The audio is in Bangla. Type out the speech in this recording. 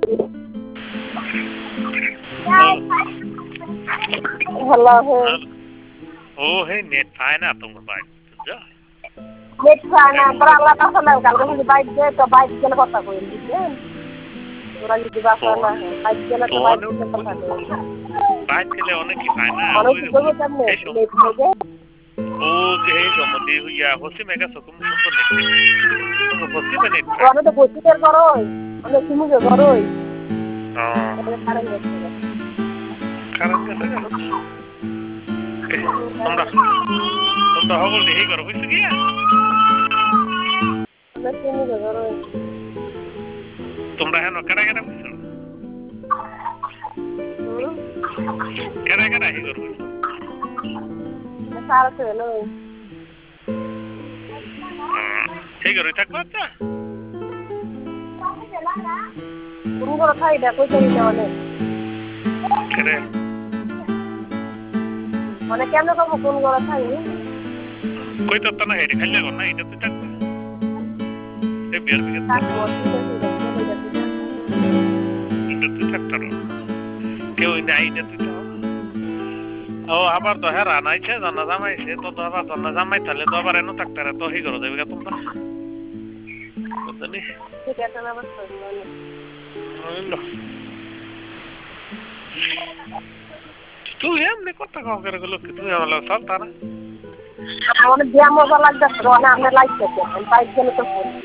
हेलो है ओ है नेट पाए ना तुम बाइक जा नेट पाए ना पर अल्लाह का सलाम कल को बाइक दे तो बाइक के কথা কই বুঝছেন তোরা যদি বাসা না বাইক গেলে তো বাইক के কথা কই बाइक के लिए অনেক কি পায় না অনেক কিছু কেমনে নেট থেকে ও কে জমদি হইয়া হসি মেগা সকুম সুন্দর নেট তুমি হসি মানে আমি তো বসিতের করই আমি সিমুকে করই কারণ গেছে তোমরা হগল দেহি করো হইছে কি আমি সিমুকে করই তোমরা হেন কেডা কেডা হইছো কেডা কেডা হি করো সারা তো হলো সেই করো থাকবা তা তুমি বড় খাই দেখো কই না অনেক কেরে মানে কেন কব কোন বড় খাই কই তো না হেডি খাইলে গো না এটা তো থাকবে এ বিয়ার বিকে এটা তো থাকতার কেউ নাই এটা তো ও আবার তো হেরা নাইছে জানা জামাইছে তো আবার জানা জামাই তাহলে তো আবার এনো থাকতারে তো হি করো দেবে তোমরা বুঝলি ঠিক আছে না বস তুই এমনি কথা কও করে গেল কি তুই আমার চলতা না আমার বিয়া মজা লাগছে না আমরা লাইছে বাইক গেলে তো